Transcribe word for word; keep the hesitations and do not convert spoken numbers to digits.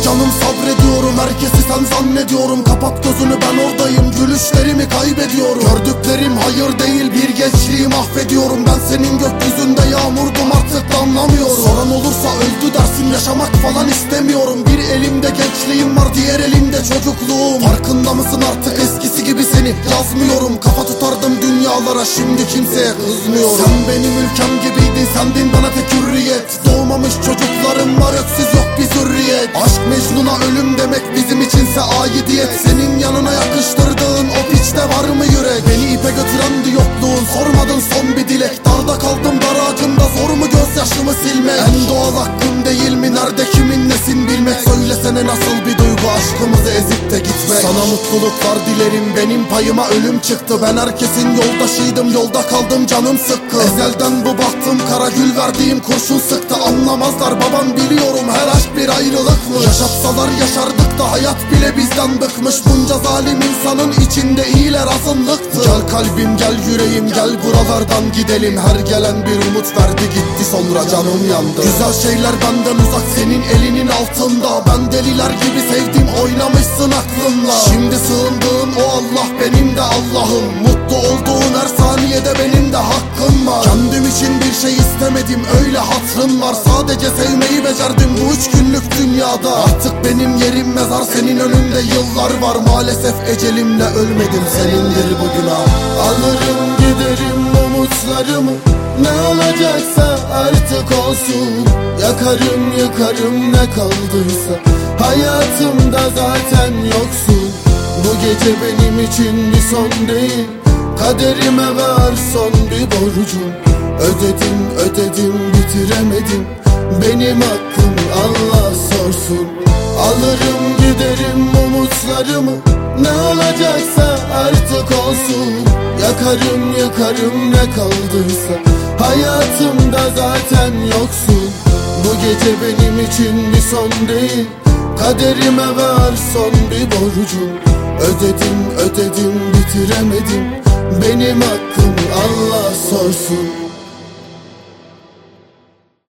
canım sabrediyorum, herkesi sen zannediyorum. Kapat gözünü ben oradayım, gülüşlerimi kaybediyorum. Gördüklerim hayır değil, bir gençliği mahvediyorum. Ben senin gökyüzünde yağmurdum, artık damlamıyorum. Soran olursa öldü dersin, yaşamak falan istemiyorum. Bir elimde gençliğim var, diğer elimde çocukluğum. Farkında mısın artık eskisi gibi seni yazmıyorum. Kafa tutardım dünyalara, şimdi kimseye kızmıyorum. Sen benim ülkem gibiydin, sendin bana tek hürriyet. Doğmamış çocuklarım var, öksüz yok bir zürriyet. Aşk Mecnun'a ölüm demek bizim içinse aidiyet. Senin yanına yakıştırdığın o piçte var mı yürek? Beni ipe götürendi yokluğun, sormadın son bir dilek. Darda kaldım dar ağacında, zor mu gözyaşımı silmek? En doğal hakkım değil mi, nerede kimin nesin bilmek? Söylesene nasıl bir duygu aşkımızı ezip de gitmek? Sana mutluluklar dilerim, benim payıma ölüm çıktı. Ben herkesin yoldaşıydım, yolda kaldım canım sıkkı. Ezelden bu bahtım kara gül, verdiğim kurşun sıktı. Anlamazlar babam biliyorum, her aşk bir ayrılık mı? Yaşatsalar yaşardık da hayat bile bizden bıkmış. Bunca zalim insanın içinde iyiler azınlıktı. Gel kalbim gel yüreğim gel, buralardan gidelim. Her gelen bir umut verdi gitti, sonra canım yandı. Güzel şeyler benden uzak, senin elinin altında. Ben deliler gibi sevdim, oynamışsın aklınla. Şimdi sığındığım o Allah benim de Allah'ım. Mutlu olduğun her saniyede benim de hakkım var. Kendim için bir şey istemedim, öyle hatrın var. Sadece sevmeyi becerdim bu üç günlük dünyada. Artık benim yerim mezar, senin önünde yıllar var. Maalesef ecelimle ölmedim, senindir bu günah. Alırım giderim umutlarımı, ne olacaksa artık olsun. Yakarım yıkarım ne kaldıysa, hayatımda zaten yoksun. Bu gece benim için bir son değil, kaderime var son bir borcum. Ödedim ödedim bitiremedim, benim hakkım Allah sorsun. Alırım giderim umutlarımı, ne olacaksa artık olsun. Yakarım yıkarım ne kaldıysa, hayatımda zaten yoksun. Bu gece benim için bir son değil, kaderime var son bir borcum. Ödedim ödedim bitiremedim, benim hakkım Allah sorsun.